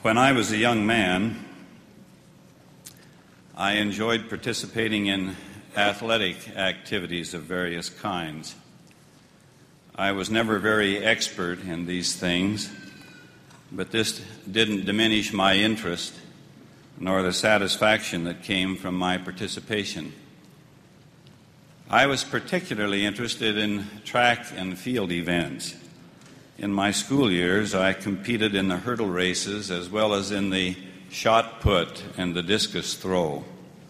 When I was a young man, I enjoyed participating in athletic activities of various kinds. I was never very expert in these things, but this didn't diminish my interest nor the satisfaction that came from my participation. I was particularly interested in track and field events. In my school years, I competed in the hurdle races as well as in the shot put and the discus throw.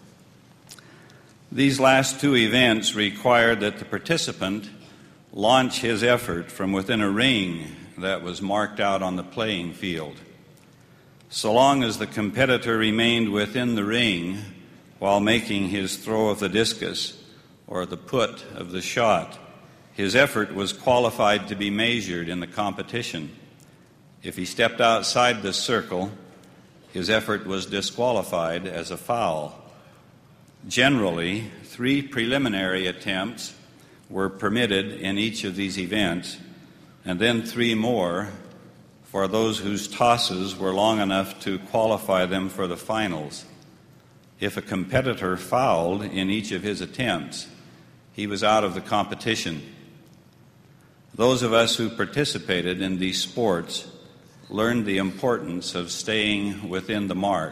These last two events required that the participant launch his effort from within a ring that was marked out on the playing field. So long as the competitor remained within the ring while making his throw of the discus or the put of the shot, his effort was qualified to be measured in the competition. If he stepped outside the circle, his effort was disqualified as a foul. Generally, 3 preliminary attempts were permitted in each of these events, and then 3 more for those whose tosses were long enough to qualify them for the finals. If a competitor fouled in each of his attempts, he was out of the competition. Those of us who participated in these sports learned the importance of staying within the mark.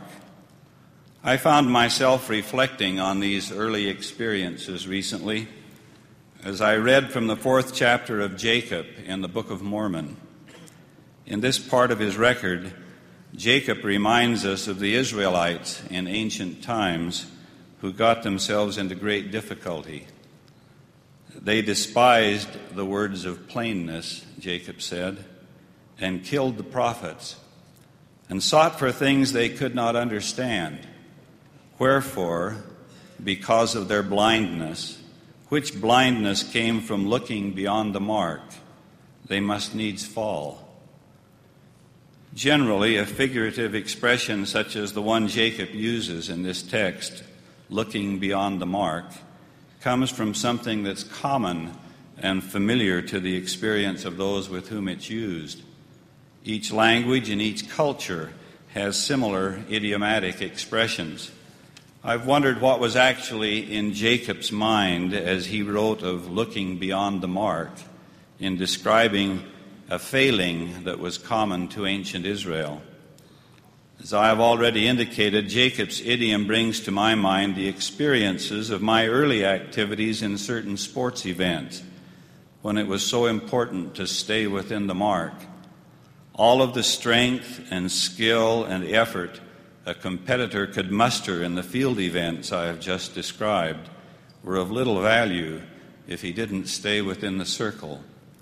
I found myself reflecting on these early experiences recently as I read from the 4th chapter of Jacob in the Book of Mormon. In this part of his record, Jacob reminds us of the Israelites in ancient times who got themselves into great difficulty. They despised the words of plainness, Jacob said, and killed the prophets, and sought for things they could not understand. Wherefore, because of their blindness, which blindness came from looking beyond the mark, they must needs fall. Generally, a figurative expression such as the one Jacob uses in this text, looking beyond the mark, comes from something that's common and familiar to the experience of those with whom it's used. Each language and each culture has similar idiomatic expressions. I've wondered what was actually in Jacob's mind as he wrote of looking beyond the mark in describing a failing that was common to ancient Israel. As I have already indicated, Jacob's idiom brings to my mind the experiences of my early activities in certain sports events, when it was so important to stay within the mark. All of the strength and skill and effort a competitor could muster in the field events I have just described were of little value if he didn't stay within the circle.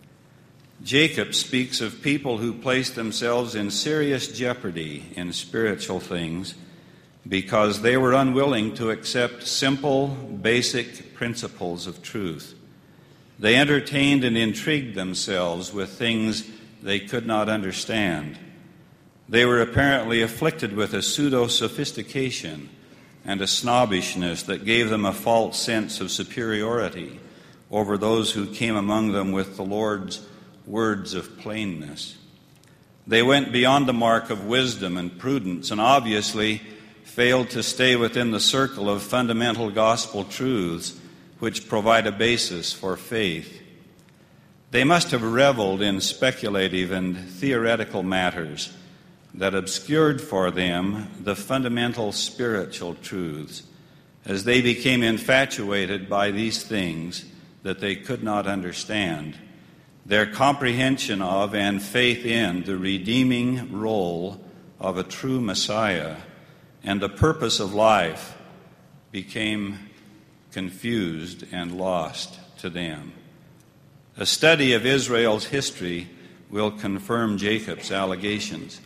Jacob speaks of people who place themselves in serious jeopardy in spiritual things because they were unwilling to accept simple, basic principles of truth. They entertained and intrigued themselves with things they could not understand. They were apparently afflicted with a pseudo-sophistication and a snobbishness that gave them a false sense of superiority over those who came among them with the Lord's words of plainness. They went beyond the mark of wisdom and prudence and obviously failed to stay within the circle of fundamental gospel truths which provide a basis for faith. They must have reveled in speculative and theoretical matters that obscured for them the fundamental spiritual truths as they became infatuated by these things that they could not understand. Their comprehension of and faith in the redeeming role of a true Messiah and the purpose of life became confused and lost to them. A study of Israel's history will confirm Jacob's allegations.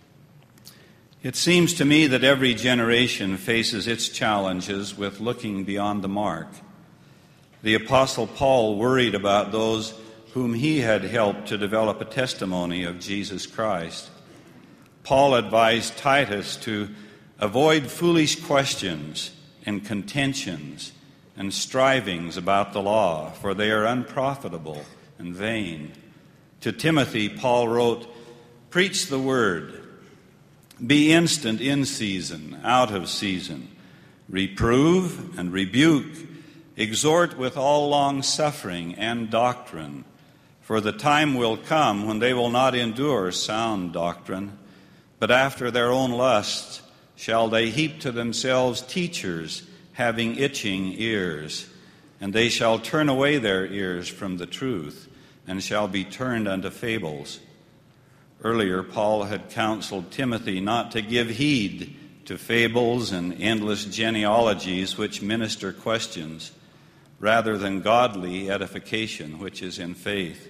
It seems to me that every generation faces its challenges with looking beyond the mark. The Apostle Paul worried about those whom he had helped to develop a testimony of Jesus Christ. Paul advised Titus to avoid foolish questions and contentions and strivings about the law, for they are unprofitable and vain. To Timothy, Paul wrote, "Preach the word. Be instant in season, out of season. Reprove and rebuke. Exhort with all long-suffering and doctrine. For the time will come when they will not endure sound doctrine, but after their own lusts shall they heap to themselves teachers having itching ears. And they shall turn away their ears from the truth, and shall be turned unto fables. Earlier, Paul had counseled Timothy not to give heed to fables and endless genealogies which minister questions, rather than godly edification, which is in faith.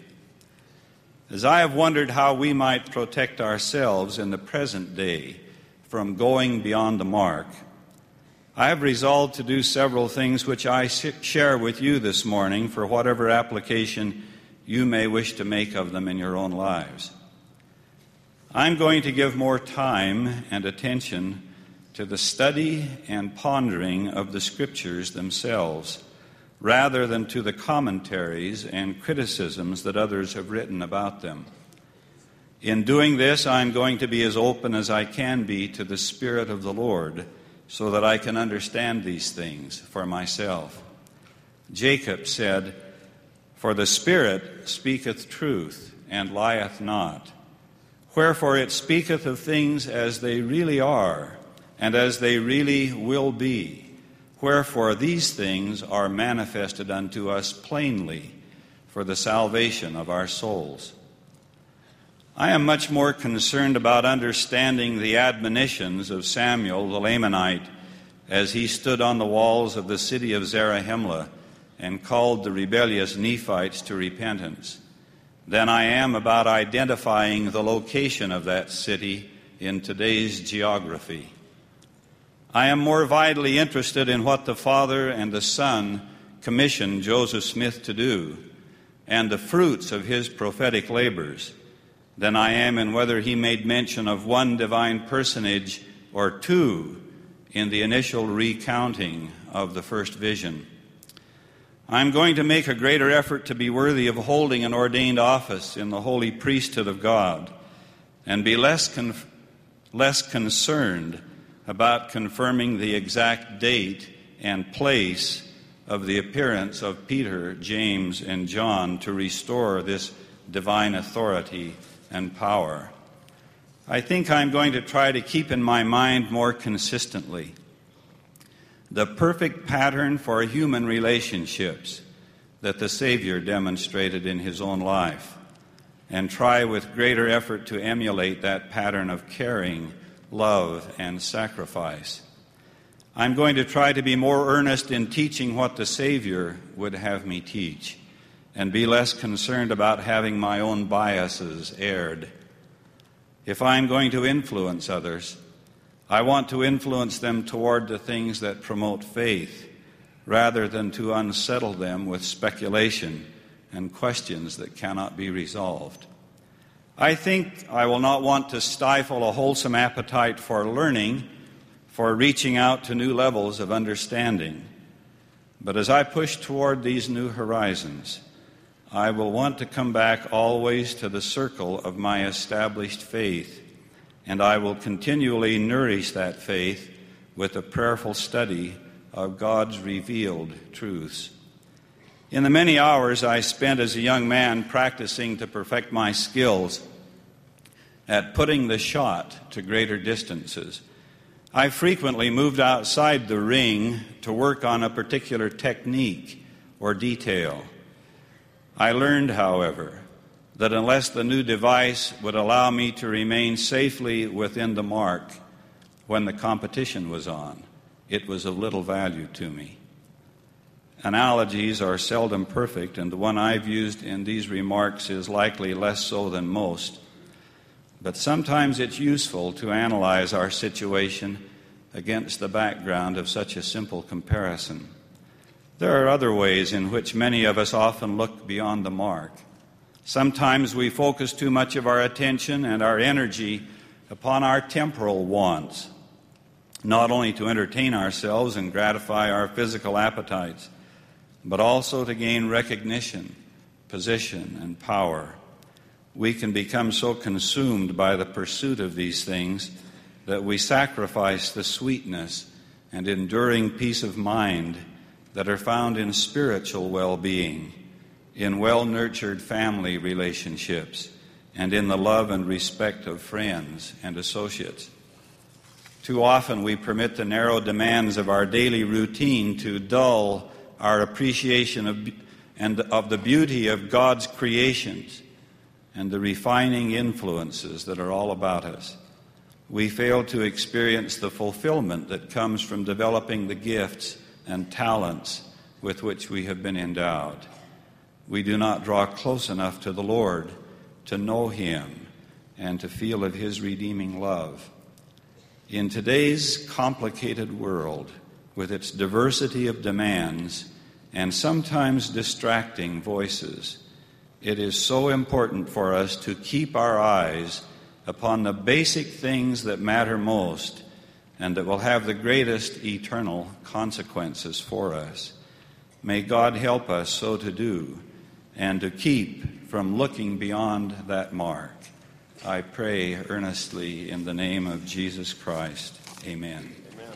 As I have wondered how we might protect ourselves in the present day from going beyond the mark, I have resolved to do several things which I share with you this morning for whatever application you may wish to make of them in your own lives. I'm going to give more time and attention to the study and pondering of the Scriptures themselves, rather than to the commentaries and criticisms that others have written about them. In doing this, I'm going to be as open as I can be to the Spirit of the Lord, so that I can understand these things for myself. Jacob said, "For the Spirit speaketh truth, and lieth not. Wherefore it speaketh of things as they really are, and as they really will be. Wherefore these things are manifested unto us plainly, for the salvation of our souls." I am much more concerned about understanding the admonitions of Samuel the Lamanite as he stood on the walls of the city of Zarahemla and called the rebellious Nephites to repentance than I am about identifying the location of that city in today's geography. I am more vitally interested in what the Father and the Son commissioned Joseph Smith to do and the fruits of his prophetic labors than I am in whether he made mention of one divine personage or two in the initial recounting of the first vision. I'm going to make a greater effort to be worthy of holding an ordained office in the holy priesthood of God and be less concerned about confirming the exact date and place of the appearance of Peter, James, and John to restore this divine authority and power. I think I'm going to try to keep in my mind more consistently the perfect pattern for human relationships that the Savior demonstrated in his own life, and try with greater effort to emulate that pattern of caring, love, and sacrifice. I'm going to try to be more earnest in teaching what the Savior would have me teach, and be less concerned about having my own biases aired. If I'm going to influence others, I want to influence them toward the things that promote faith, rather than to unsettle them with speculation and questions that cannot be resolved. I think I will not want to stifle a wholesome appetite for learning, for reaching out to new levels of understanding. But as I push toward these new horizons, I will want to come back always to the circle of my established faith, and I will continually nourish that faith with a prayerful study of God's revealed truths. In the many hours I spent as a young man practicing to perfect my skills at putting the shot to greater distances, I frequently moved outside the ring to work on a particular technique or detail. I learned, however, that unless the new device would allow me to remain safely within the mark when the competition was on, it was of little value to me. Analogies are seldom perfect, and the one I've used in these remarks is likely less so than most. But sometimes it's useful to analyze our situation against the background of such a simple comparison. There are other ways in which many of us often look beyond the mark. Sometimes we focus too much of our attention and our energy upon our temporal wants, not only to entertain ourselves and gratify our physical appetites, but also to gain recognition, position, and power. We can become so consumed by the pursuit of these things that we sacrifice the sweetness and enduring peace of mind that are found in spiritual well-being, in well-nurtured family relationships, and in the love and respect of friends and associates. Too often we permit the narrow demands of our daily routine to dull our appreciation of the beauty of God's creations and the refining influences that are all about us. We fail to experience the fulfillment that comes from developing the gifts and talents with which we have been endowed. We do not draw close enough to the Lord to know Him and to feel of His redeeming love. In today's complicated world, with its diversity of demands and sometimes distracting voices, it is so important for us to keep our eyes upon the basic things that matter most and that will have the greatest eternal consequences for us. May God help us so to do and to keep from looking beyond that mark. I pray earnestly in the name of Jesus Christ. Amen.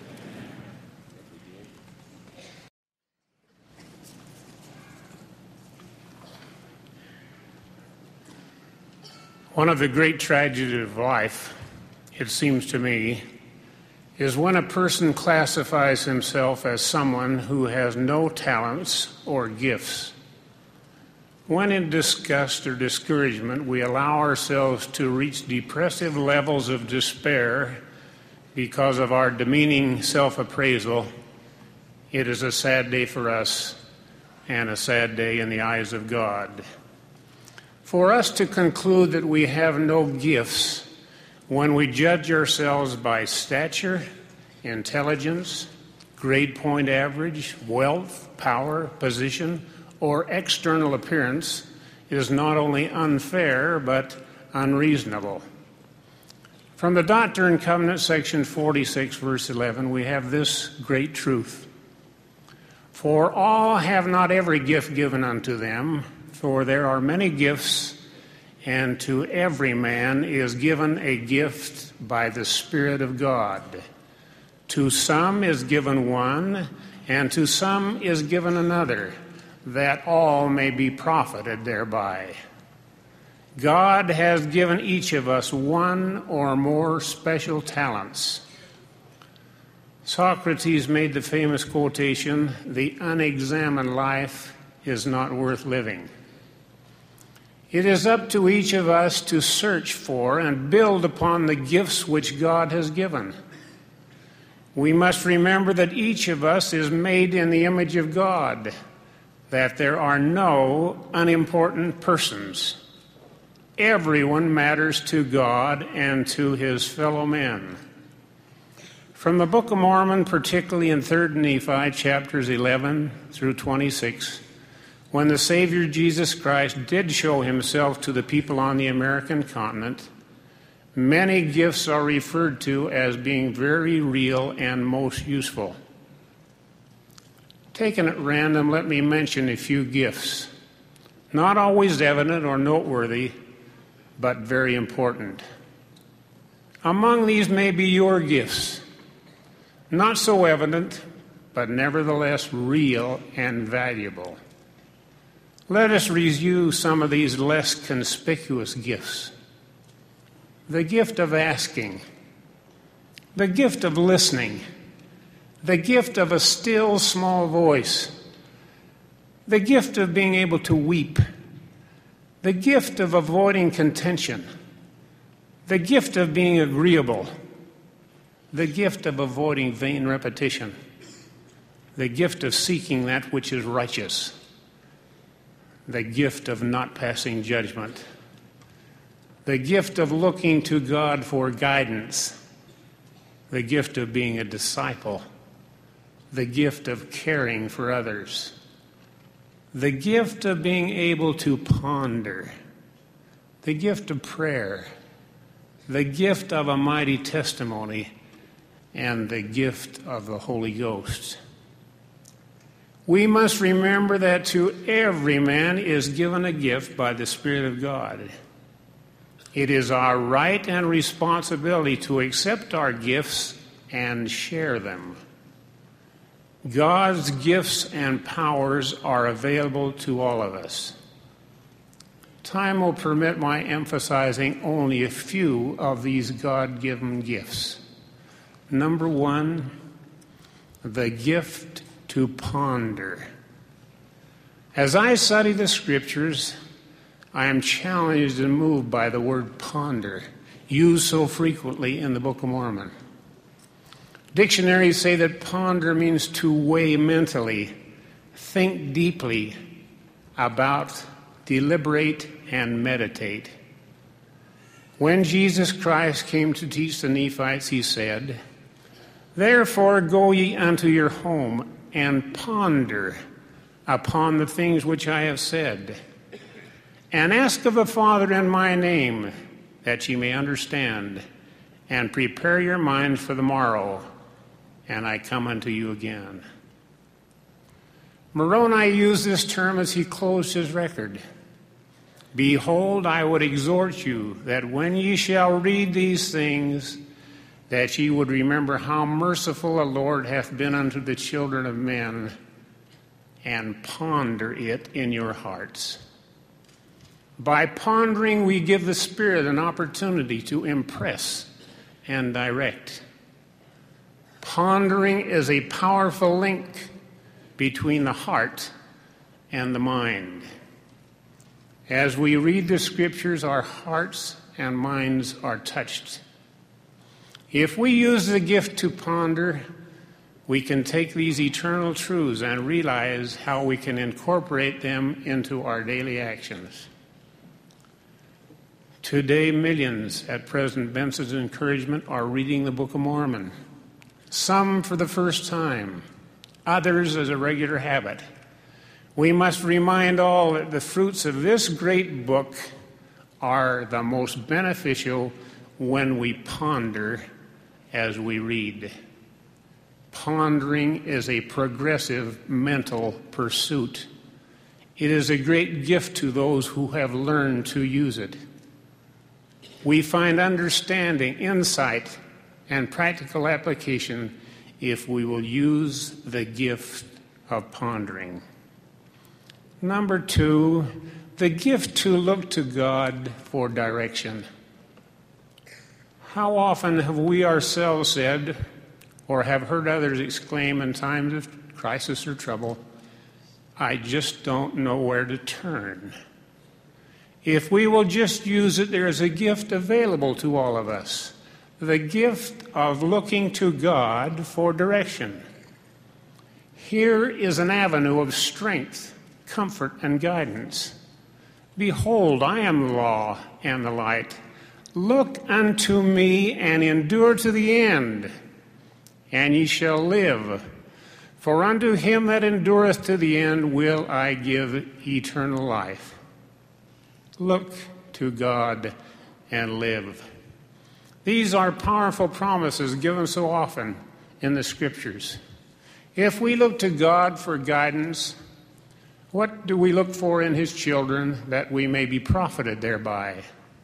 One of the great tragedies of life, it seems to me, is when a person classifies himself as someone who has no talents or gifts. When in disgust or discouragement we allow ourselves to reach depressive levels of despair because of our demeaning self-appraisal, it is a sad day for us and a sad day in the eyes of God. For us to conclude that we have no gifts when we judge ourselves by stature, intelligence, grade point average, wealth, power, position, or external appearance is not only unfair but unreasonable. From the Doctrine and Covenants, section 46, verse 11, we have this great truth. For all have not every gift given unto them, for there are many gifts, and to every man is given a gift by the Spirit of God. To some is given one, and to some is given another, that all may be profited thereby. God has given each of us one or more special talents. Socrates made the famous quotation, "The unexamined life is not worth living." It is up to each of us to search for and build upon the gifts which God has given. We must remember that each of us is made in the image of God, that there are no unimportant persons. Everyone matters to God and to his fellow men. From the Book of Mormon, particularly in 3 Nephi, chapters 11 through 26, when the Savior Jesus Christ did show himself to the people on the American continent, many gifts are referred to as being very real and most useful. Taken at random, let me mention a few gifts, not always evident or noteworthy, but very important. Among these may be your gifts, not so evident, but nevertheless real and valuable. Let us review some of these less conspicuous gifts. The gift of asking, the gift of listening, the gift of a still small voice, the gift of being able to weep, the gift of avoiding contention, the gift of being agreeable, the gift of avoiding vain repetition, the gift of seeking that which is righteous, the gift of not passing judgment, the gift of looking to God for guidance, the gift of being a disciple, the gift of caring for others, the gift of being able to ponder, the gift of prayer, the gift of a mighty testimony, and the gift of the Holy Ghost. We must remember that to every man is given a gift by the Spirit of God. It is our right and responsibility to accept our gifts and share them. God's gifts and powers are available to all of us. Time will permit my emphasizing only a few of these God-given gifts. Number one, the gift to ponder. As I study the Scriptures, I am challenged and moved by the word ponder, used so frequently in the Book of Mormon. Dictionaries say that ponder means to weigh mentally, think deeply about, deliberate, and meditate. When Jesus Christ came to teach the Nephites, he said, "Therefore go ye unto your home, and ponder upon the things which I have said. And ask of the Father in my name, that ye may understand, and prepare your minds for the morrow, and I come unto you again." Moroni used this term as he closed his record. "Behold, I would exhort you that when ye shall read these things, that ye would remember how merciful the Lord hath been unto the children of men, and ponder it in your hearts." By pondering, we give the Spirit an opportunity to impress and direct. Pondering is a powerful link between the heart and the mind. As we read the Scriptures, our hearts and minds are touched. If we use the gift to ponder, we can take these eternal truths and realize how we can incorporate them into our daily actions. Today, millions, at President Benson's encouragement, are reading the Book of Mormon. Some for the first time, others as a regular habit. We must remind all that the fruits of this great book are the most beneficial when we ponder as we read. Pondering is a progressive mental pursuit. It is a great gift to those who have learned to use it. We find understanding, insight, and practical application if we will use the gift of pondering. Number two, the gift to look to God for direction. How often have we ourselves said, or have heard others exclaim in times of crisis or trouble, "I just don't know where to turn"? If we will just use it, there is a gift available to all of us, the gift of looking to God for direction. Here is an avenue of strength, comfort, and guidance. "Behold, I am the law and the light. Look unto me and endure to the end, and ye shall live. For unto him that endureth to the end will I give eternal life." Look to God and live. These are powerful promises given so often in the Scriptures. If we look to God for guidance, what do we look for in His children that we may be profited thereby?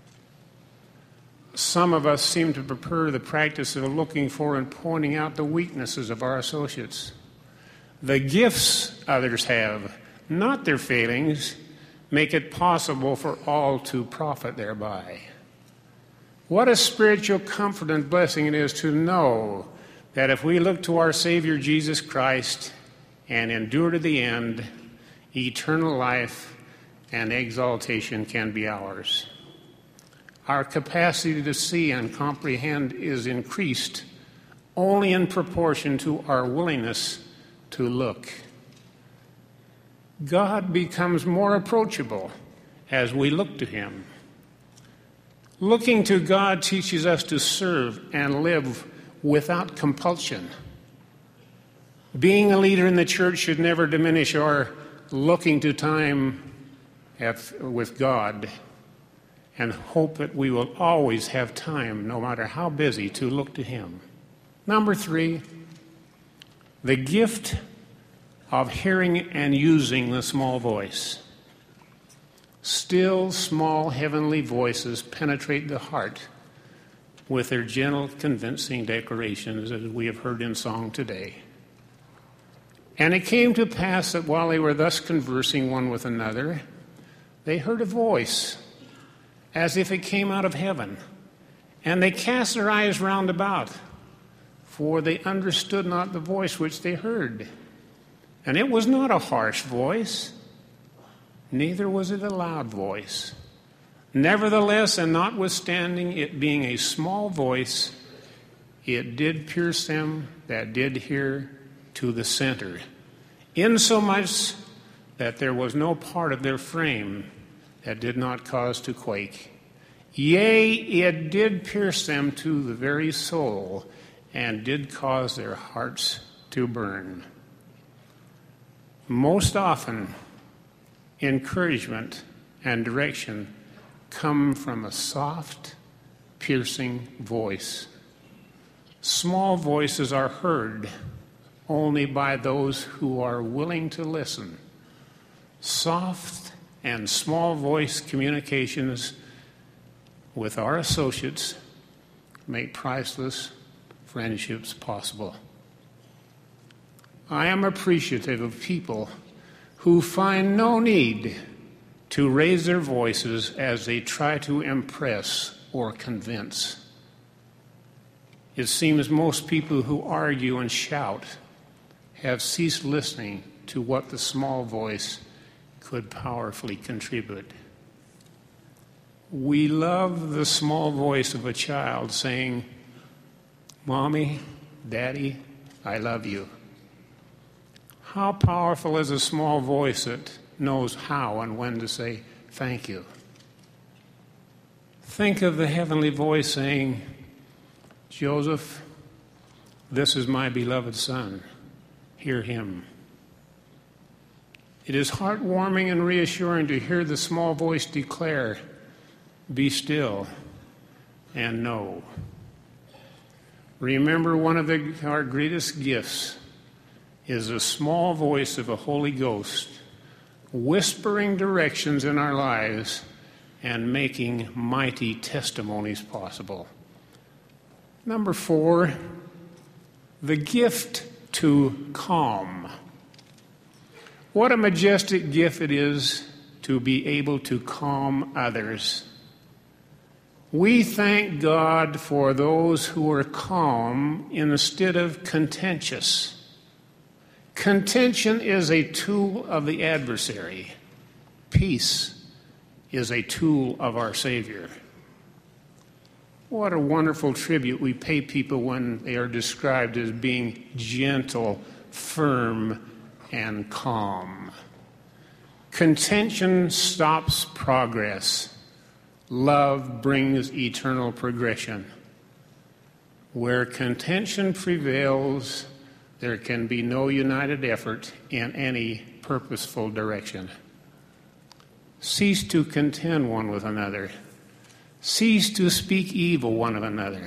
Some of us seem to prefer the practice of looking for and pointing out the weaknesses of our associates. The gifts others have, not their failings, make it possible for all to profit thereby. What a spiritual comfort and blessing it is to know that if we look to our Savior Jesus Christ and endure to the end, eternal life and exaltation can be ours. Our capacity to see and comprehend is increased only in proportion to our willingness to look. God becomes more approachable as we look to Him. Looking to God teaches us to serve and live without compulsion. Being a leader in the church should never diminish our looking to time with God, and hope that we will always have time, no matter how busy, to look to Him. Number three, the gift of hearing and using the small voice. Still, small heavenly voices penetrate the heart with their gentle, convincing declarations, as we have heard in song today. And it came to pass that while they were thus conversing one with another, they heard a voice, as if it came out of heaven. And they cast their eyes round about, for they understood not the voice which they heard. And it was not a harsh voice, neither was it a loud voice. Nevertheless, and notwithstanding it being a small voice, it did pierce them that did hear to the center, insomuch that there was no part of their frame that did not cause to quake. Yea, it did pierce them to the very soul, and did cause their hearts to burn. Most often, encouragement and direction come from a soft, piercing voice. Small voices are heard only by those who are willing to listen. Soft and small voice communications with our associates make priceless friendships possible. I am appreciative of people who find no need to raise their voices as they try to impress or convince. It seems most people who argue and shout have ceased listening to what the small voice could powerfully contribute. We love the small voice of a child saying, "Mommy, Daddy, I love you." How powerful is a small voice that knows how and when to say thank you? Think of the heavenly voice saying, "Joseph, this is my beloved son. Hear him." It is heartwarming and reassuring to hear the small voice declare, "Be still and know." Remember, one of our greatest gifts is the small voice of a Holy Ghost, whispering directions in our lives and making mighty testimonies possible. Number 4, the gift to calm. What a majestic gift it is to be able to calm others. We thank God for those who are calm instead of contentious. Contention is a tool of the adversary. Peace is a tool of our Savior. What a wonderful tribute we pay people when they are described as being gentle, firm, and calm. Contention stops progress. Love brings eternal progression. Where contention prevails, there can be no united effort in any purposeful direction. Cease to contend one with another. Cease to speak evil one of another.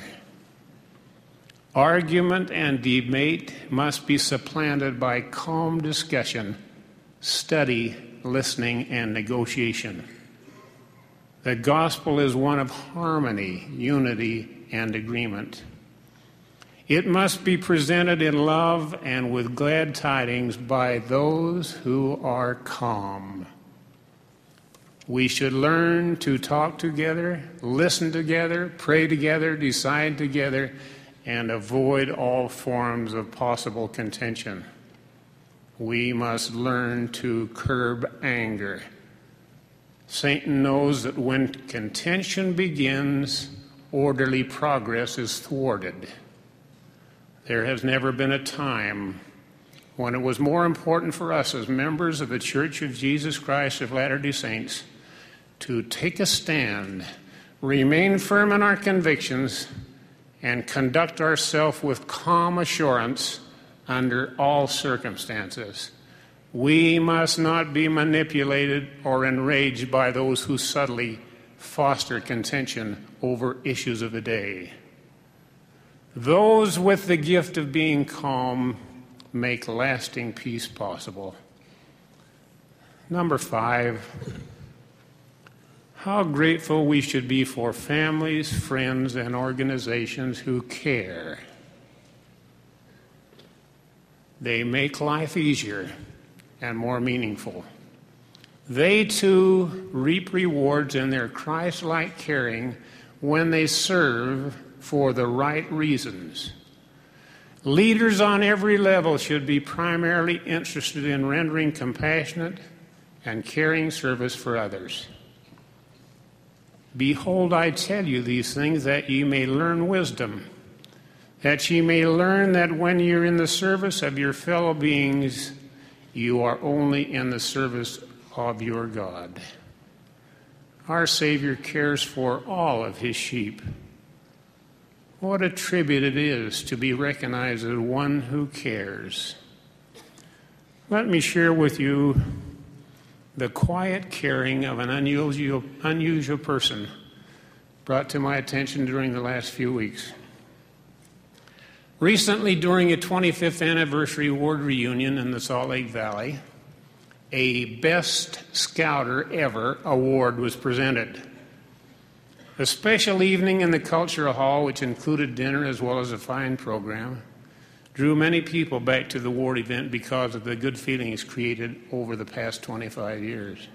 Argument and debate must be supplanted by calm discussion, study, listening, and negotiation. The gospel is one of harmony, unity, and agreement. It must be presented in love and with glad tidings by those who are calm. We should learn to talk together, listen together, pray together, decide together, and avoid all forms of possible contention. We must learn to curb anger. Satan knows that when contention begins, orderly progress is thwarted. There has never been a time when it was more important for us as members of the Church of Jesus Christ of Latter-day Saints to take a stand, remain firm in our convictions, and conduct ourselves with calm assurance under all circumstances. We must not be manipulated or enraged by those who subtly foster contention over issues of the day. Those with the gift of being calm make lasting peace possible. Number 5, How grateful we should be for families, friends, and organizations who care. They make life easier and more meaningful. They, too, reap rewards in their Christ-like caring when they serve for the right reasons. Leaders on every level should be primarily interested in rendering compassionate and caring service for others. Behold, I tell you these things that ye may learn wisdom, that ye may learn that when you're in the service of your fellow beings, you are only in the service of your God. Our Savior cares for all of his sheep. What a tribute it is to be recognized as one who cares. Let me share with you the quiet caring of an unusual person brought to my attention during the last few weeks. Recently, during a 25th anniversary ward reunion in the Salt Lake Valley, a Best Scouter Ever award was presented. A special evening in the Cultural Hall, which included dinner as well as a fine program, drew many people back to the ward event because of the good feelings created over the past 25 years.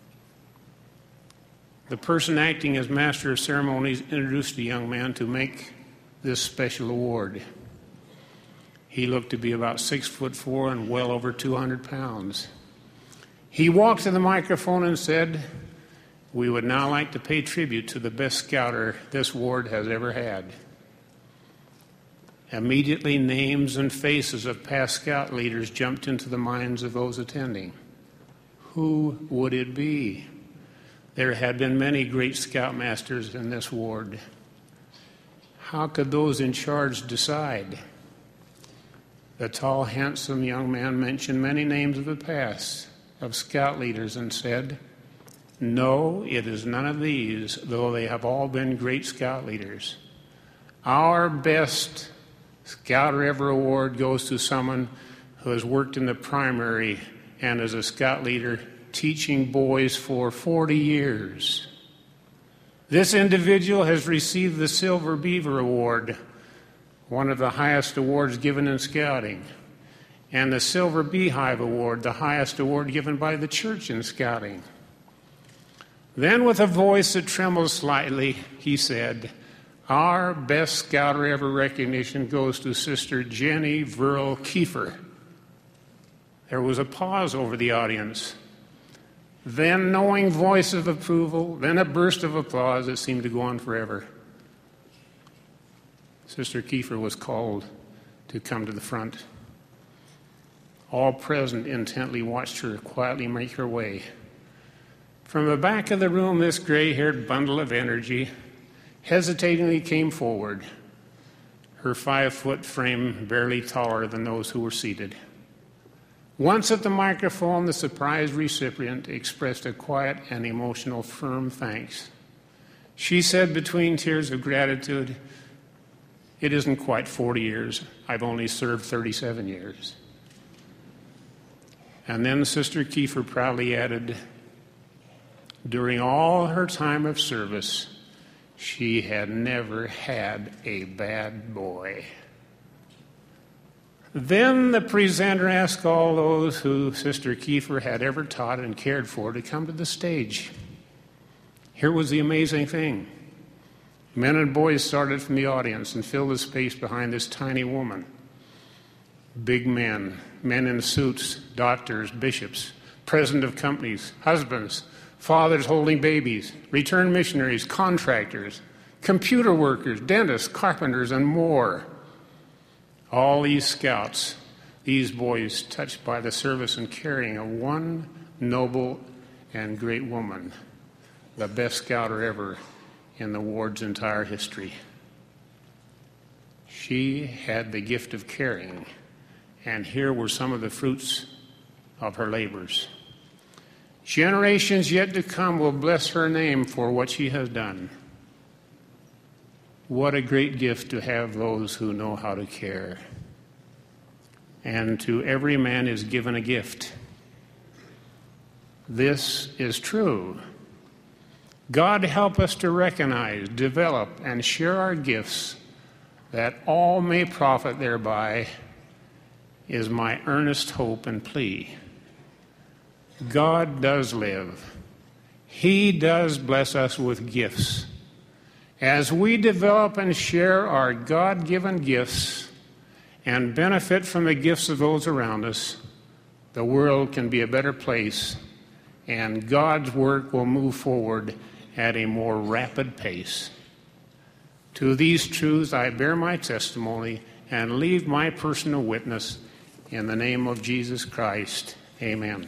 The person acting as master of ceremonies introduced a young man to make this special award. He looked to be about 6'4" and well over 200 pounds. He walked to the microphone and said, "We would now like to pay tribute to the best scouter this ward has ever had." Immediately, names and faces of past scout leaders jumped into the minds of those attending. Who would it be? There had been many great scoutmasters in this ward. How could those in charge decide? The tall, handsome young man mentioned many names of the past of scout leaders and said, "No, it is none of these, though they have all been great scout leaders. Our best Scouter Ever award goes to someone who has worked in the primary and as a scout leader teaching boys for 40 years. This individual has received the Silver Beaver Award, one of the highest awards given in scouting, and the Silver Beehive Award, the highest award given by the church in scouting." Then, with a voice that trembled slightly, he said, "Our best Scouter Ever recognition goes to Sister Jenny Verl Kiefer." There was a pause over the audience. Then knowing voice of approval, then a burst of applause that seemed to go on forever. Sister Kiefer was called to come to the front. All present intently watched her quietly make her way. From the back of the room, this gray-haired bundle of energy hesitatingly came forward, her 5-foot frame barely taller than those who were seated. Once at the microphone, the surprised recipient expressed a quiet and emotional, firm thanks. She said between tears of gratitude, "It isn't quite 40 years. I've only served 37 years. And then Sister Kiefer proudly added, "During all her time of service, she had never had a bad boy." Then the presenter asked all those who Sister Kiefer had ever taught and cared for to come to the stage. Here was the amazing thing. Men and boys started from the audience and filled the space behind this tiny woman. Big men, men in suits, doctors, bishops, president of companies, husbands, fathers holding babies, returned missionaries, contractors, computer workers, dentists, carpenters, and more. All these scouts, these boys touched by the service and caring of one noble and great woman, the best scouter ever in the ward's entire history. She had the gift of caring, and here were some of the fruits of her labors. Generations yet to come will bless her name for what she has done. What a great gift to have those who know how to care. And to every man is given a gift. This is true. God help us to recognize, develop, and share our gifts, that all may profit thereby, is my earnest hope and plea. God does live. He does bless us with gifts. As we develop and share our God-given gifts and benefit from the gifts of those around us, the world can be a better place, and God's work will move forward at a more rapid pace. To these truths I bear my testimony and leave my personal witness in the name of Jesus Christ. Amen.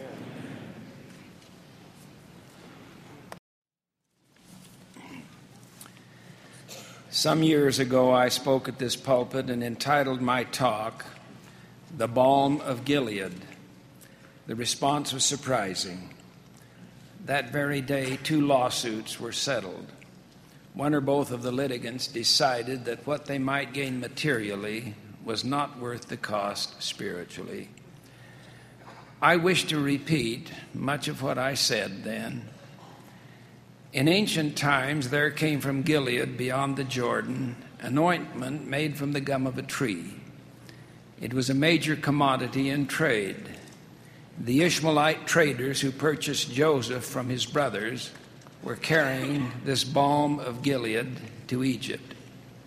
Some years ago, I spoke at this pulpit and entitled my talk, "The Balm of Gilead." The response was surprising. That very day, 2 lawsuits were settled. One or both of the litigants decided that what they might gain materially was not worth the cost spiritually. I wish to repeat much of what I said then. In ancient times, there came from Gilead beyond the Jordan an ointment made from the gum of a tree. It was a major commodity in trade. The Ishmaelite traders who purchased Joseph from his brothers were carrying this balm of Gilead to Egypt.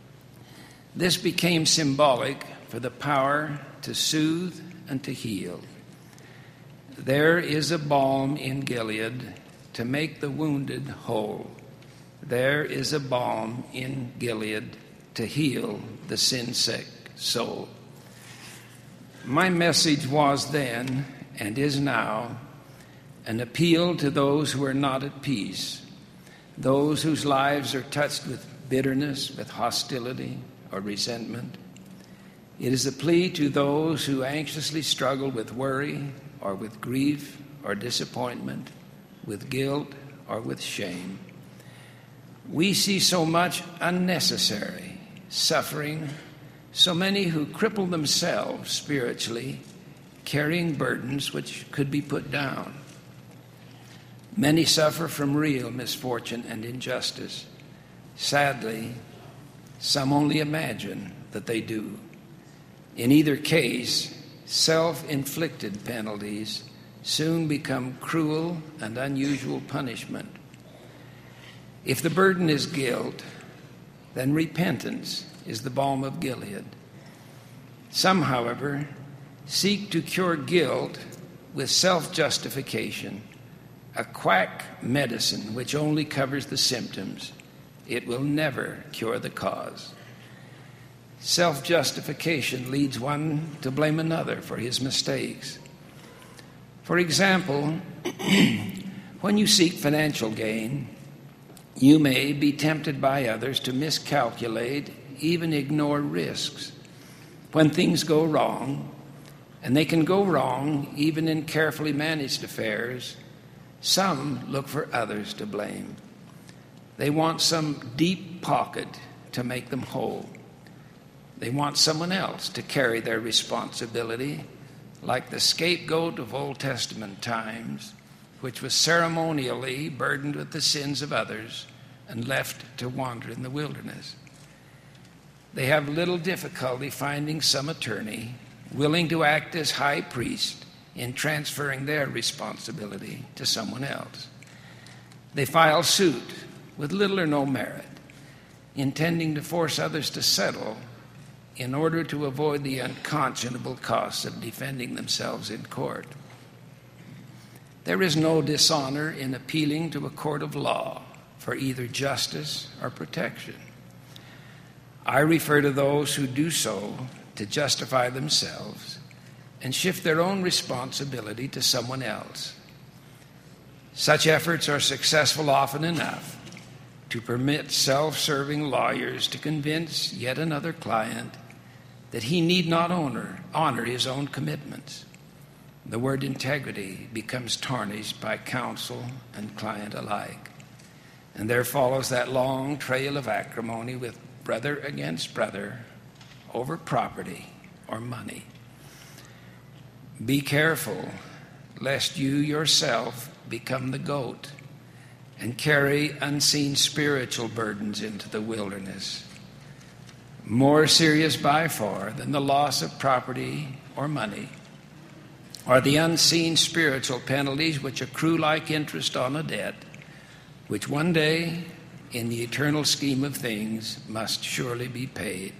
This became symbolic for the power to soothe and to heal. There is a balm in Gilead to make the wounded whole. There is a balm in Gilead to heal the sin-sick soul. My message was then, and is now, an appeal to those who are not at peace, those whose lives are touched with bitterness, with hostility, or resentment. It is a plea to those who anxiously struggle with worry, or with grief, or disappointment, with guilt, or with shame. We see so much unnecessary suffering, so many who cripple themselves spiritually, carrying burdens which could be put down. Many suffer from real misfortune and injustice. Sadly, some only imagine that they do. In either case, self-inflicted penalties soon become cruel and unusual punishment. If the burden is guilt, then repentance is the balm of Gilead. Some, however, seek to cure guilt with self-justification, a quack medicine which only covers the symptoms. It will never cure the cause. Self-justification leads one to blame another for his mistakes. For example, when you seek financial gain, you may be tempted by others to miscalculate, even ignore risks. When things go wrong, and they can go wrong even in carefully managed affairs, some look for others to blame. They want some deep pocket to make them whole. They want someone else to carry their responsibility, like the scapegoat of Old Testament times, which was ceremonially burdened with the sins of others and left to wander in the wilderness. They have little difficulty finding some attorney willing to act as high priest in transferring their responsibility to someone else. They file suit with little or no merit, intending to force others to settle in order to avoid the unconscionable costs of defending themselves in court. There is no dishonor in appealing to a court of law for either justice or protection. I refer to those who do so to justify themselves and shift their own responsibility to someone else. Such efforts are successful often enough to permit self-serving lawyers to convince yet another client that he need not honor his own commitments. The word integrity becomes tarnished by counsel and client alike. And there follows that long trail of acrimony with brother against brother over property or money. Be careful lest you yourself become the goat and carry unseen spiritual burdens into the wilderness. More serious by far than the loss of property or money are the unseen spiritual penalties which accrue like interest on a debt, which one day, in the eternal scheme of things, must surely be paid.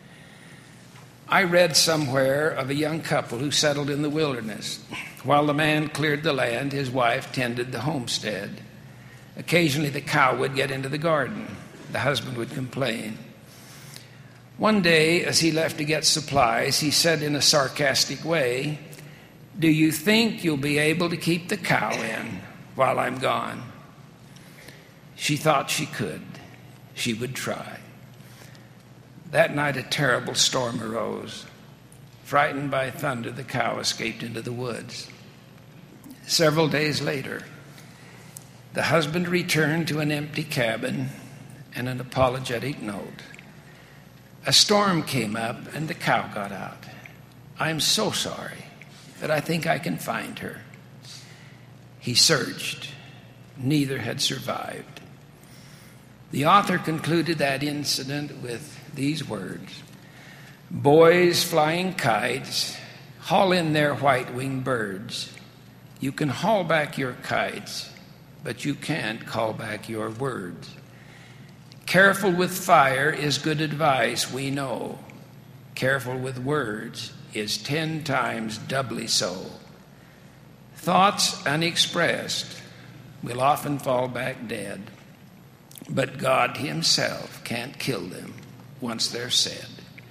I read somewhere of a young couple who settled in the wilderness. While the man cleared the land, his wife tended the homestead. Occasionally the cow would get into the garden. The husband would complain. One day, as he left to get supplies, he said in a sarcastic way, "Do you think you'll be able to keep the cow in while I'm gone?" She thought she could. She would try. That night a terrible storm arose. Frightened by thunder, the cow escaped into the woods. Several days later, the husband returned to an empty cabin and an apologetic note. A storm came up and the cow got out. "I'm so sorry, but I think I can find her." He searched. Neither had survived. The author concluded that incident with these words: "Boys flying kites, haul in their white-winged birds. You can haul back your kites, but you can't call back your words. Careful with fire is good advice, we know. Careful with words is 10 times doubly so. Thoughts unexpressed will often fall back dead, but God Himself can't kill them once they're said."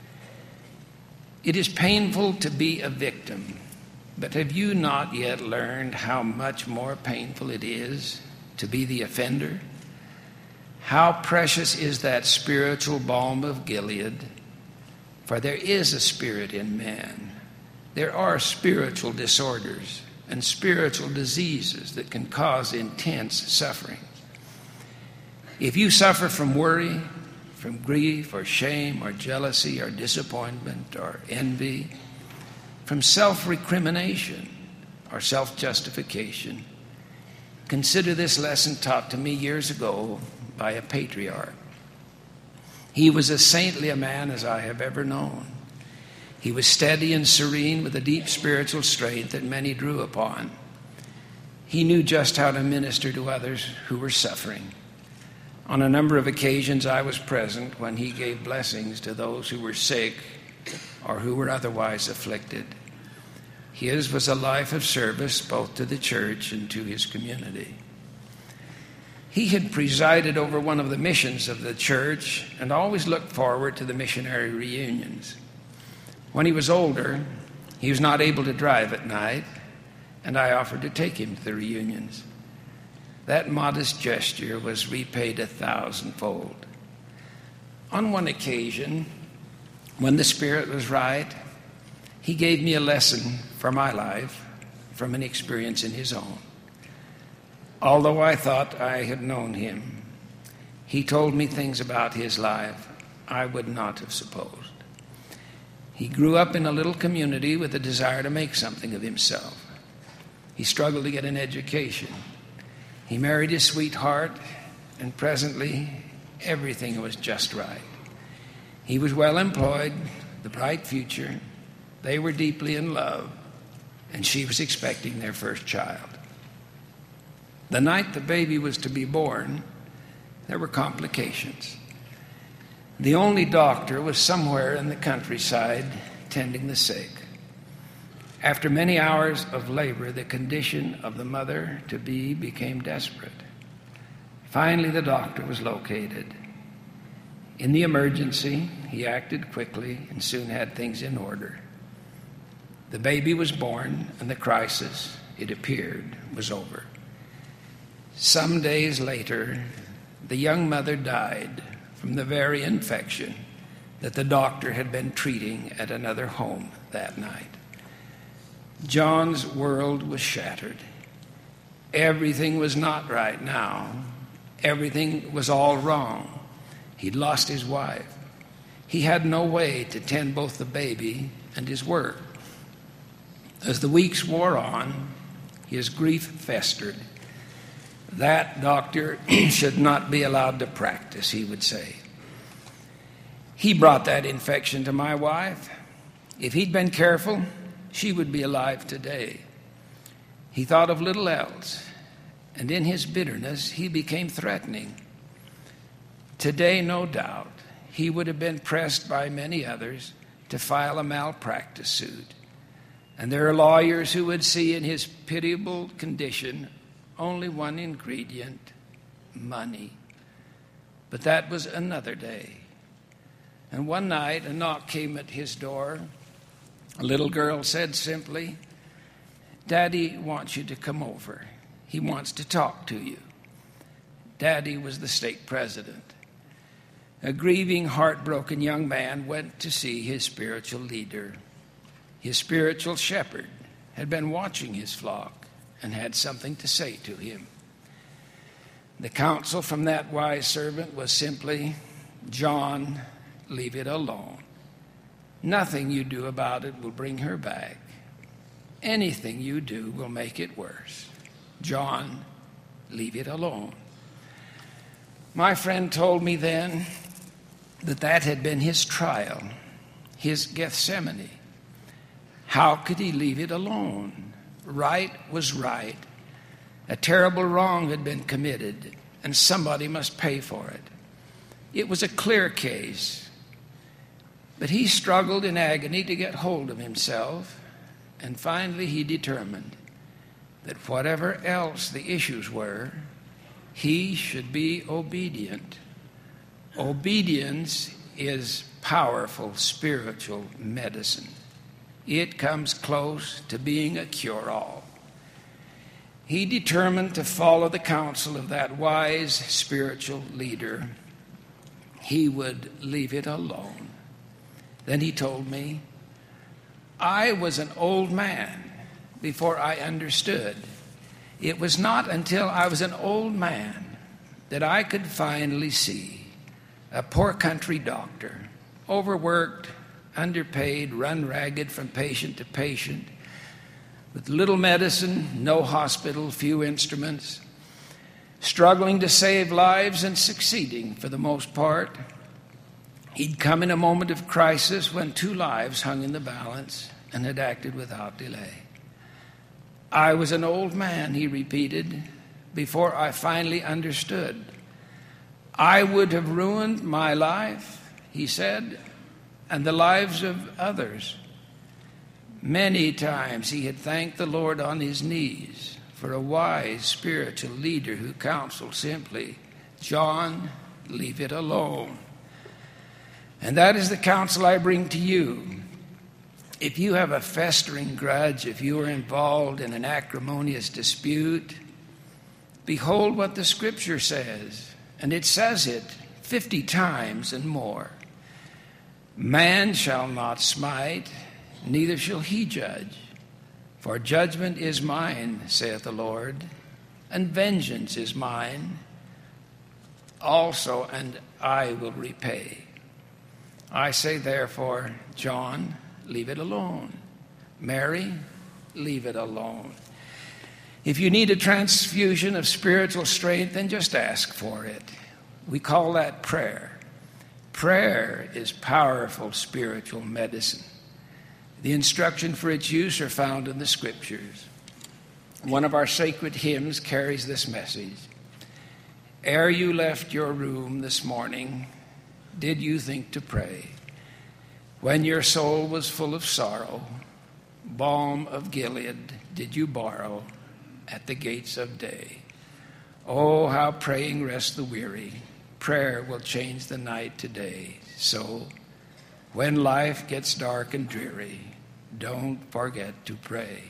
It is painful to be a victim, but have you not yet learned how much more painful it is to be the offender? How precious is that spiritual balm of Gilead? For there is a spirit in man. There are spiritual disorders and spiritual diseases that can cause intense suffering. If you suffer from worry, from grief or shame or jealousy or disappointment or envy, from self-recrimination or self-justification, consider this lesson taught to me years ago by a patriarch. He was as saintly a man as I have ever known. He was steady and serene with a deep spiritual strength that many drew upon. He knew just how to minister to others who were suffering. On a number of occasions I was present when he gave blessings to those who were sick or who were otherwise afflicted. His was a life of service both to the church and to his community. He had presided over one of the missions of the church and always looked forward to the missionary reunions. When he was older, he was not able to drive at night, and I offered to take him to the reunions. That modest gesture was repaid 1,000-fold. On one occasion, when the Spirit was right, he gave me a lesson for my life from an experience in his own. Although I thought I had known him, he told me things about his life I would not have supposed. He grew up in a little community with a desire to make something of himself. He struggled to get an education. He married his sweetheart, and presently everything was just right. He was well employed, the bright future. They were deeply in love, and she was expecting their first child. The night the baby was to be born, there were complications. The only doctor was somewhere in the countryside tending the sick. After many hours of labor, the condition of the mother-to-be became desperate. Finally, the doctor was located. In the emergency, he acted quickly and soon had things in order. The baby was born, and the crisis, it appeared, was over. Some days later, the young mother died from the very infection that the doctor had been treating at another home that night. John's world was shattered. Everything was not right now. Everything was all wrong. He'd lost his wife. He had no way to tend both the baby and his work. As the weeks wore on, his grief festered. That doctor should not be allowed to practice, he would say. He brought that infection to my wife. If he'd been careful, she would be alive today. He thought of little else, and in his bitterness, he became threatening. Today, no doubt, he would have been pressed by many others to file a malpractice suit. And there are lawyers who would see in his pitiable condition only one ingredient: money. But that was another day. And one night, a knock came at his door. A little girl said simply, "Daddy wants you to come over. He wants to talk to you." Daddy was the stake president. A grieving, heartbroken young man went to see his spiritual leader. His spiritual shepherd had been watching his flock and had something to say to him. The counsel from that wise servant was simply, "John, leave it alone. Nothing you do about it will bring her back. Anything you do will make it worse. John, leave it alone." My friend told me then that had been his trial, his Gethsemane. How could he leave it alone? Right was right. A terrible wrong had been committed, and somebody must pay for it. It was a clear case. But he struggled in agony to get hold of himself, and finally he determined that whatever else the issues were, he should be obedient. Obedience is powerful spiritual medicine. It comes close to being a cure-all. He determined to follow the counsel of that wise spiritual leader. He would leave it alone. Then he told me, "I was an old man before I understood. It was not until I was an old man that I could finally see a poor country doctor, overworked, underpaid, run ragged from patient to patient, with little medicine, no hospital, few instruments, struggling to save lives and succeeding for the most part. He'd come in a moment of crisis when 2 lives hung in the balance and had acted without delay. I was an old man," he repeated, "before I finally understood. I would have ruined my life," he said, "and the lives of others." Many times he had thanked the Lord on his knees for a wise spiritual leader who counseled simply, "John, leave it alone." And that is the counsel I bring to you. If you have a festering grudge, if you are involved in an acrimonious dispute, behold what the Scripture says, and it says it 50 times and more. "Man shall not smite, neither shall he judge. For judgment is mine, saith the Lord, and vengeance is mine also, and I will repay." I say therefore, John, leave it alone. Mary, leave it alone. If you need a transfusion of spiritual strength, then just ask for it. We call that prayer. Prayer is powerful spiritual medicine. The instruction for its use are found in the Scriptures. One of our sacred hymns carries this message. "Ere you left your room this morning, did you think to pray? When your soul was full of sorrow, balm of Gilead did you borrow at the gates of day? Oh, how praying rests the weary. Prayer will change the night to day. So, when life gets dark and dreary, don't forget to pray."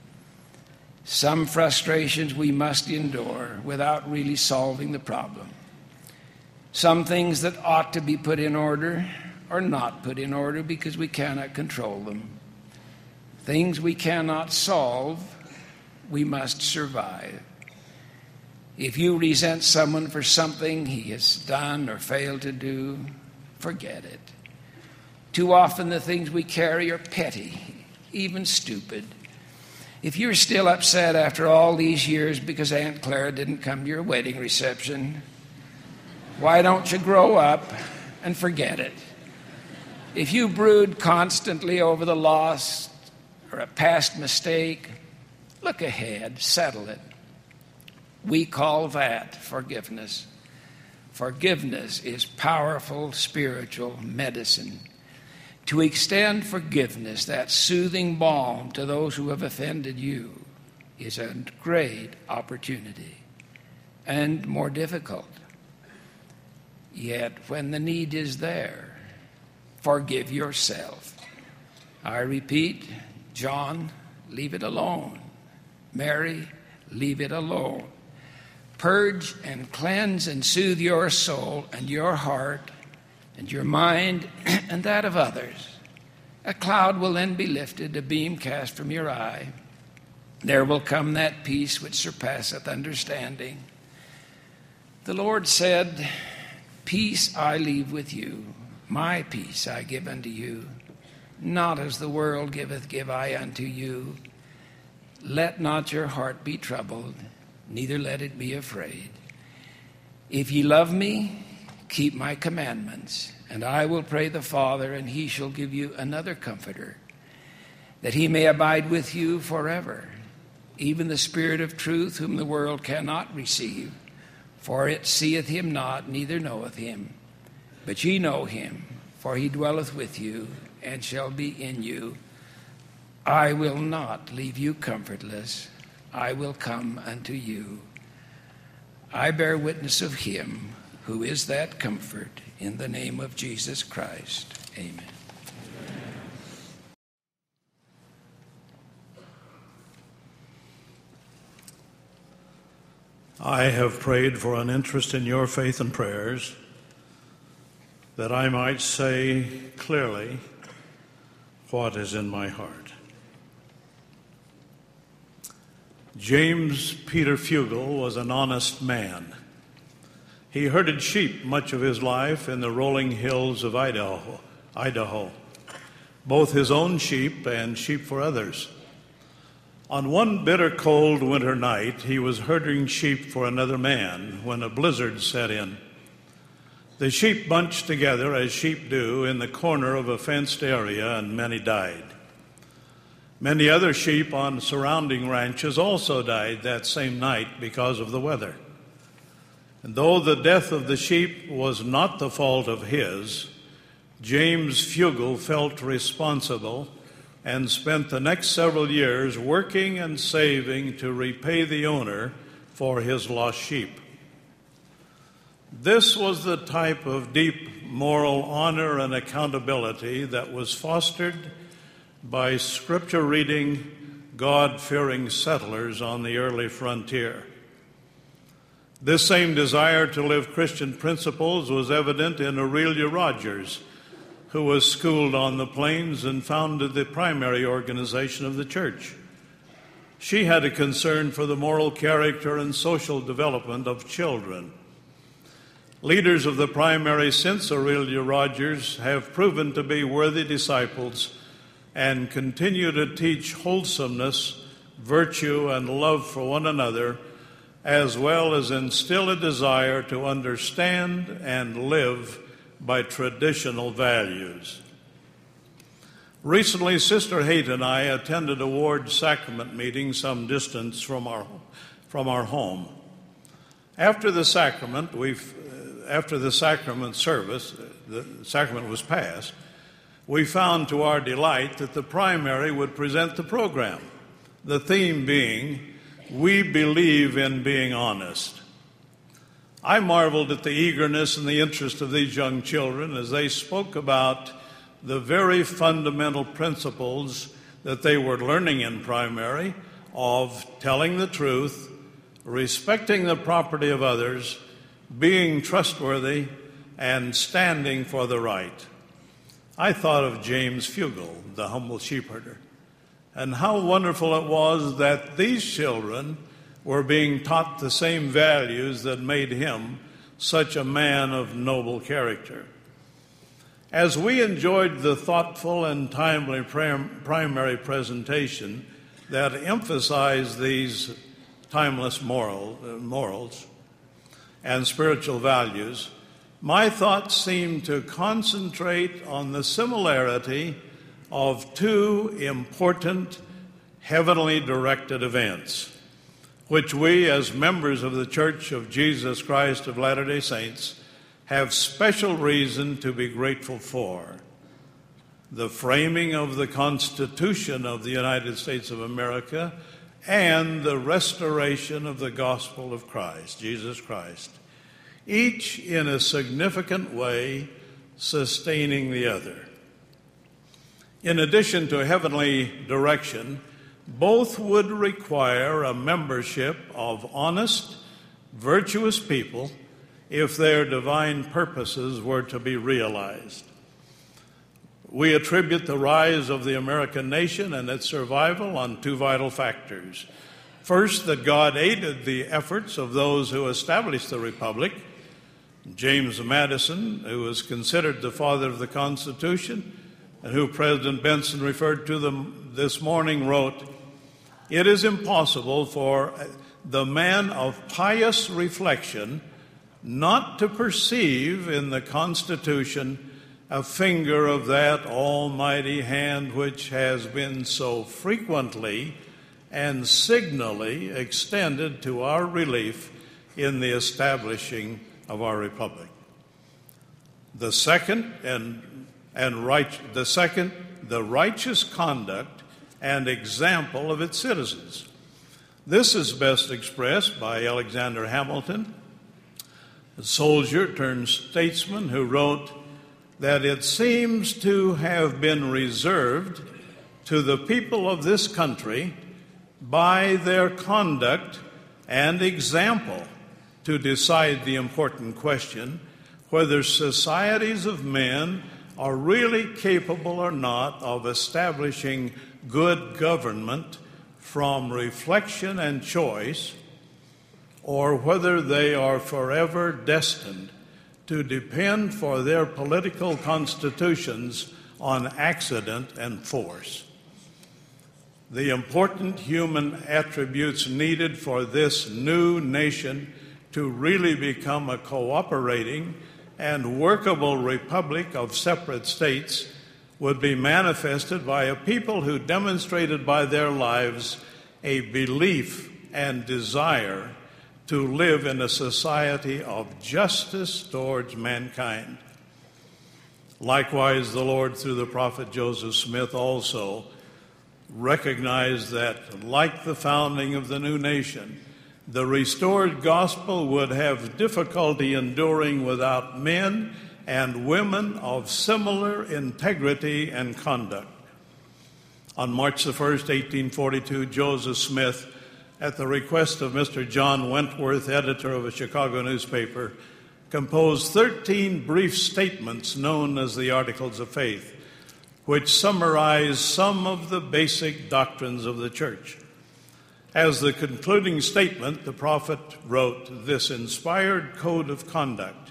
Some frustrations we must endure without really solving the problem. Some things that ought to be put in order are not put in order because we cannot control them. Things we cannot solve, we must survive. If you resent someone for something he has done or failed to do, forget it. Too often the things we carry are petty, even stupid. If you're still upset after all these years because Aunt Clara didn't come to your wedding reception, why don't you grow up and forget it? If you brood constantly over the loss or a past mistake, look ahead, settle it. We call that forgiveness. Forgiveness is powerful spiritual medicine. To extend forgiveness, that soothing balm to those who have offended you, is a great opportunity and more difficult. Yet when the need is there, forgive yourself. I repeat, John, leave it alone. Mary, leave it alone. Purge and cleanse and soothe your soul and your heart and your mind and that of others. A cloud will then be lifted, a beam cast from your eye. There will come that peace which surpasseth understanding. The Lord said, peace I leave with you, my peace I give unto you. Not as the world giveth, give I unto you. Let not your heart be troubled, neither let it be afraid. If ye love me, keep my commandments, and I will pray the Father, and he shall give you another comforter, that he may abide with you forever, even the Spirit of truth, whom the world cannot receive, for it seeth him not, neither knoweth him. But ye know him, for he dwelleth with you, and shall be in you. I will not leave you comfortless. I will come unto you. I bear witness of him who is that comfort, in the name of Jesus Christ. Amen. I have prayed for an interest in your faith and prayers, that I might say clearly what is in my heart. James Peter Fugel was an honest man. He herded sheep much of his life in the rolling hills of Idaho, both his own sheep and sheep for others. On one bitter cold winter night, he was herding sheep for another man when a blizzard set in. The sheep bunched together, as sheep do, in the corner of a fenced area, and many died. Many other sheep on surrounding ranches also died that same night because of the weather. And though the death of the sheep was not the fault of his, James Fugel felt responsible and spent the next several years working and saving to repay the owner for his lost sheep. This was the type of deep moral honor and accountability that was fostered by scripture-reading, God-fearing settlers on the early frontier. This same desire to live Christian principles was evident in Aurelia Rogers, who was schooled on the plains and founded the primary organization of the church. She had a concern for the moral character and social development of children. Leaders of the primary since Aurelia Rogers have proven to be worthy disciples and continue to teach wholesomeness, virtue, and love for one another, as well as instill a desire to understand and live by traditional values. Recently, Sister Haight and I attended a ward sacrament meeting some distance from our home. After the sacrament service, the sacrament was passed, we found to our delight that the primary would present the program, the theme being, "We believe in being honest." I marveled at the eagerness and the interest of these young children as they spoke about the very fundamental principles that they were learning in primary of telling the truth, respecting the property of others, being trustworthy, and standing for the right. I thought of James Fugel, the humble sheepherder, and how wonderful it was that these children were being taught the same values that made him such a man of noble character. As we enjoyed the thoughtful and timely primary presentation, that emphasize these timeless morals and spiritual values, my thoughts seem to concentrate on the similarity of two important heavenly directed events, which we as members of the Church of Jesus Christ of Latter-day Saints have special reason to be grateful for: the framing of the Constitution of the United States of America and the restoration of the gospel of Christ, Jesus Christ, each in a significant way sustaining the other. In addition to heavenly direction, both would require a membership of honest, virtuous people if their divine purposes were to be realized. We attribute the rise of the American nation and its survival on two vital factors. First, that God aided the efforts of those who established the Republic. James Madison, who was considered the father of the Constitution and who President Benson referred to this morning, wrote, "It is impossible for the man of pious reflection not to perceive in the Constitution a finger of that almighty hand which has been so frequently and signally extended to our relief in the establishing of our republic." The second, the righteous conduct and example of its citizens. This is best expressed by Alexander Hamilton, a soldier turned statesman, who wrote that it seems to have been reserved to the people of this country by their conduct and example to decide the important question whether societies of men are really capable or not of establishing good government from reflection and choice, or whether they are forever destined to depend for their political constitutions on accident and force. The important human attributes needed for this new nation to really become a cooperating and workable republic of separate states would be manifested by a people who demonstrated by their lives a belief and desire to live in a society of justice towards mankind. Likewise, the Lord, through the prophet Joseph Smith, also recognized that, like the founding of the new nation, the restored gospel would have difficulty enduring without men and women of similar integrity and conduct. On March the 1st, 1842, Joseph Smith, at the request of Mr. John Wentworth, editor of a Chicago newspaper, composed 13 brief statements known as the Articles of Faith, which summarize some of the basic doctrines of the church. As the concluding statement, the prophet wrote this inspired code of conduct: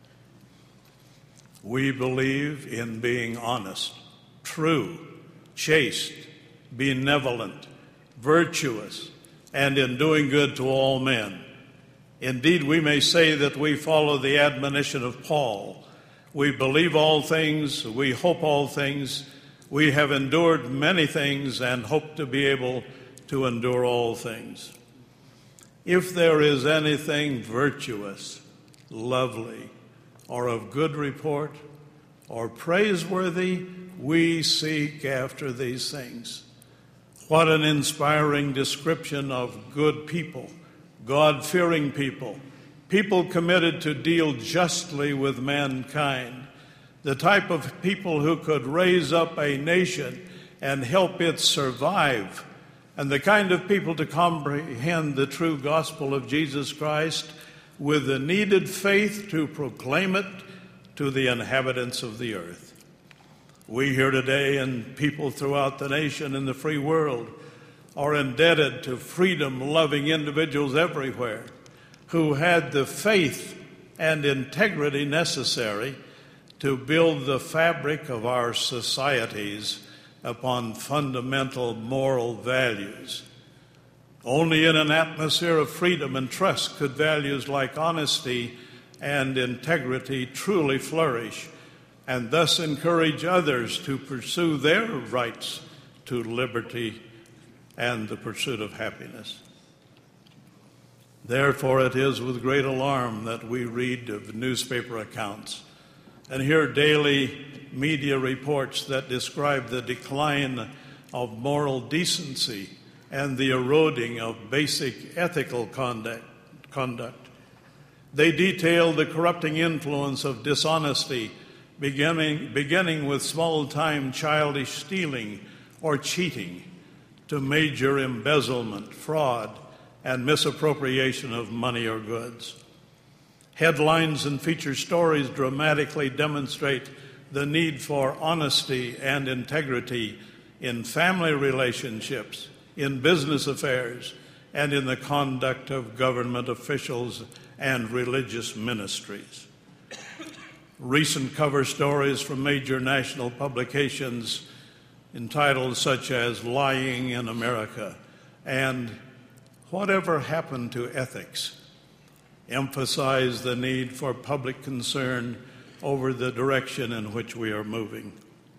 "We believe in being honest, true, chaste, benevolent, virtuous, and in doing good to all men. Indeed, we may say that we follow the admonition of Paul. We believe all things, we hope all things, we have endured many things and hope to be able to endure all things. If there is anything virtuous, lovely, or of good report, or praiseworthy, we seek after these things." What an inspiring description of good people, God-fearing people, people committed to deal justly with mankind, the type of people who could raise up a nation and help it survive, and the kind of people to comprehend the true gospel of Jesus Christ with the needed faith to proclaim it to the inhabitants of the earth. We here today, and people throughout the nation and the free world, are indebted to freedom-loving individuals everywhere who had the faith and integrity necessary to build the fabric of our societies upon fundamental moral values. Only in an atmosphere of freedom and trust could values like honesty and integrity truly flourish, and thus encourage others to pursue their rights to liberty and the pursuit of happiness. Therefore, it is with great alarm that we read of newspaper accounts and hear daily media reports that describe the decline of moral decency and the eroding of basic ethical conduct. They detail the corrupting influence of dishonesty, beginning with small-time childish stealing or cheating to major embezzlement, fraud, and misappropriation of money or goods. Headlines and feature stories dramatically demonstrate the need for honesty and integrity in family relationships, in business affairs, and in the conduct of government officials and religious ministries. Recent cover stories from major national publications entitled such as Lying in America and Whatever Happened to Ethics emphasize the need for public concern over the direction in which we are moving.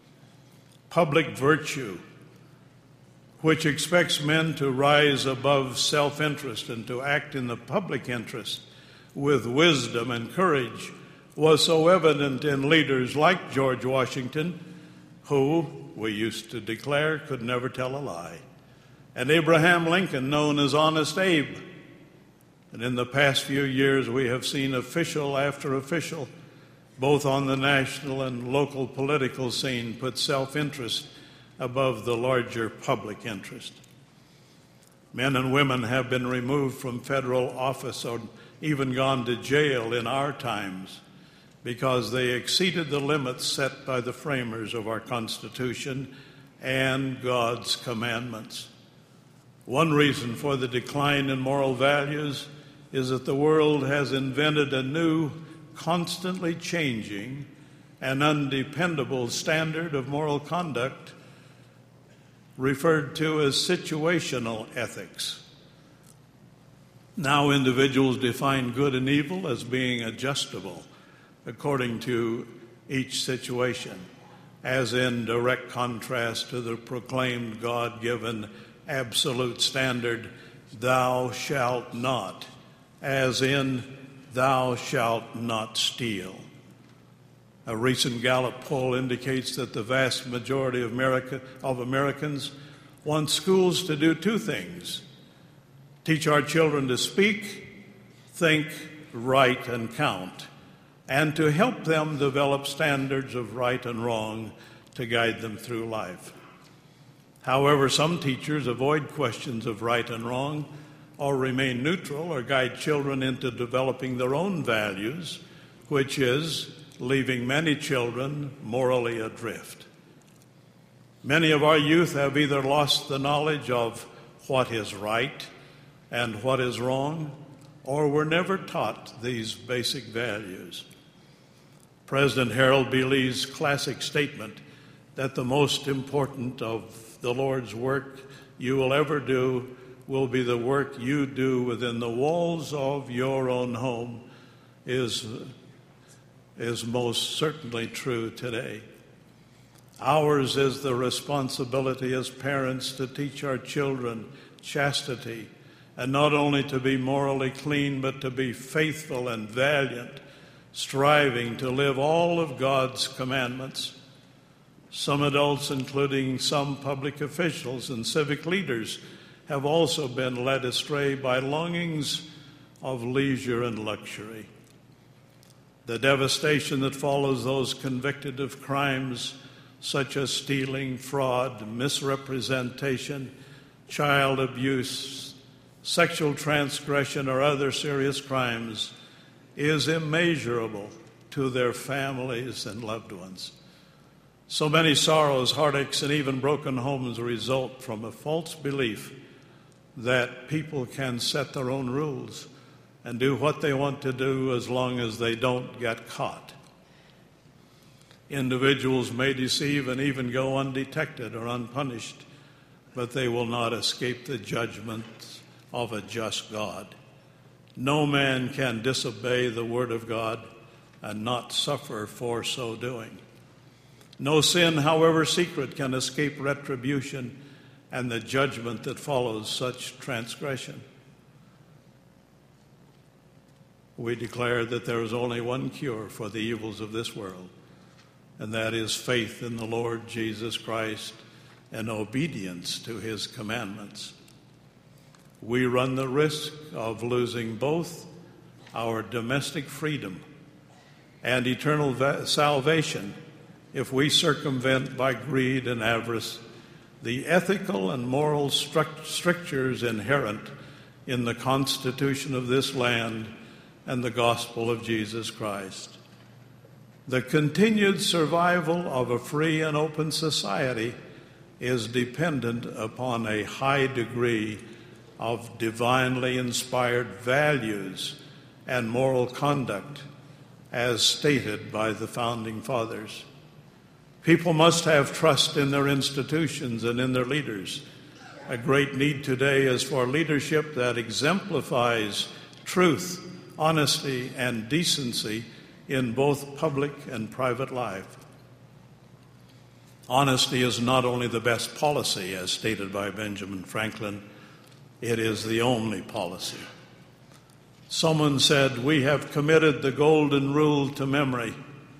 Public virtue, which expects men to rise above self-interest and to act in the public interest with wisdom and courage, was so evident in leaders like George Washington, who, we used to declare, could never tell a lie, and Abraham Lincoln, known as Honest Abe. And in the past few years, we have seen official after official, both on the national and local political scene, put self-interest above the larger public interest. Men and women have been removed from federal office or even gone to jail in our times because they exceeded the limits set by the framers of our Constitution and God's commandments. One reason for the decline in moral values is that the world has invented a new, constantly changing, and undependable standard of moral conduct referred to as situational ethics. Now individuals define good and evil as being adjustable according to each situation, as in direct contrast to the proclaimed God-given absolute standard, thou shalt not, as in thou shalt not steal. A recent Gallup poll indicates that the vast majority of Americans want schools to do two things: teach our children to speak, think, write, and count, and to help them develop standards of right and wrong to guide them through life. However, some teachers avoid questions of right and wrong, or remain neutral, or guide children into developing their own values, which is leaving many children morally adrift. Many of our youth have either lost the knowledge of what is right and what is wrong, or were never taught these basic values. President Harold B. Lee's classic statement that the most important of the Lord's work you will ever do will be the work you do within the walls of your own home is most certainly true today. Ours is the responsibility as parents to teach our children chastity, and not only to be morally clean, but to be faithful and valiant, striving to live all of God's commandments. Some adults, including some public officials and civic leaders, have also been led astray by longings of leisure and luxury. The devastation that follows those convicted of crimes such as stealing, fraud, misrepresentation, child abuse, sexual transgression, or other serious crimes is immeasurable to their families and loved ones. So many sorrows, heartaches, and even broken homes result from a false belief that people can set their own rules and do what they want to do as long as they don't get caught. Individuals may deceive and even go undetected or unpunished, but they will not escape the judgment of a just God. No man can disobey the word of God and not suffer for so doing. No sin, however secret, can escape retribution and the judgment that follows such transgression. We declare that there is only one cure for the evils of this world, and that is faith in the Lord Jesus Christ and obedience to his commandments. We run the risk of losing both our domestic freedom and eternal salvation if we circumvent by greed and avarice the ethical and moral strictures inherent in the Constitution of this land and the gospel of Jesus Christ. The continued survival of a free and open society is dependent upon a high degree of divinely inspired values and moral conduct, as stated by the Founding Fathers. People must have trust in their institutions and in their leaders. A great need today is for leadership that exemplifies truth, honesty, and decency in both public and private life. Honesty is not only the best policy, as stated by Benjamin Franklin, it is the only policy. Someone said, "We have committed the golden rule to memory.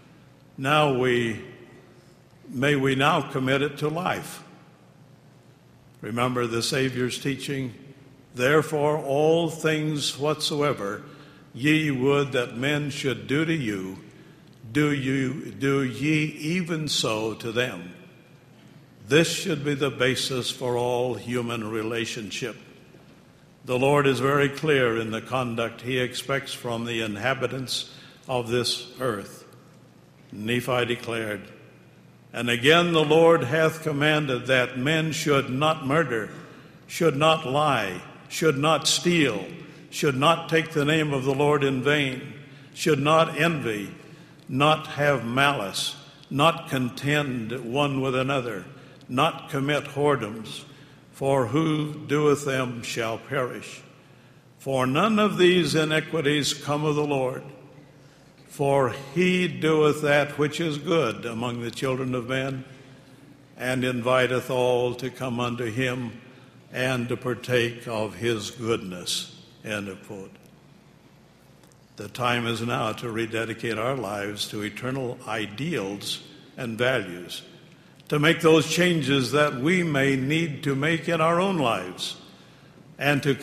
May we now commit it to life." Remember the Savior's teaching, "Therefore all things whatsoever ye would that men should do to you, do ye even so to them." This should be the basis for all human relationship. The Lord is very clear in the conduct he expects from the inhabitants of this earth. Nephi declared, "And again the Lord hath commanded that men should not murder, should not lie, should not steal, should not take the name of the Lord in vain, should not envy, not have malice, not contend one with another, not commit whoredoms, for who doeth them shall perish. For none of these iniquities come of the Lord. For he doeth that which is good among the children of men, and inviteth all to come unto him, and to partake of his goodness." End of quote. The time is now to rededicate our lives to eternal ideals and values, to make those changes that we may need to make in our own lives, and to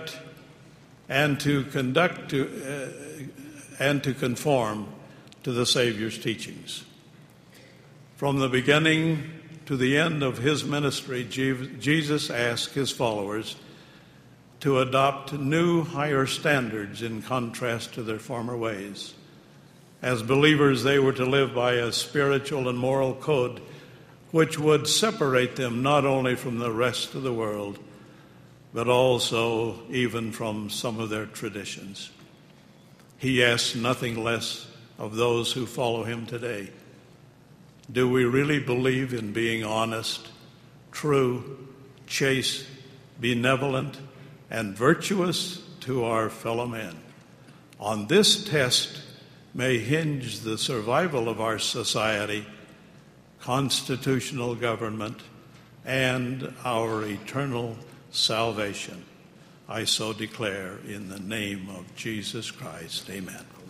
conform to the Savior's teachings. From the beginning to the end of his ministry, Jesus asked his followers to adopt new, higher standards in contrast to their former ways. As believers, they were to live by a spiritual and moral code which would separate them not only from the rest of the world, but also even from some of their traditions. He asks nothing less of those who follow him today. Do we really believe in being honest, true, chaste, benevolent, and virtuous to our fellow men? On this test may hinge the survival of our society, constitutional government, and our eternal salvation. I so declare in the name of Jesus Christ. Amen.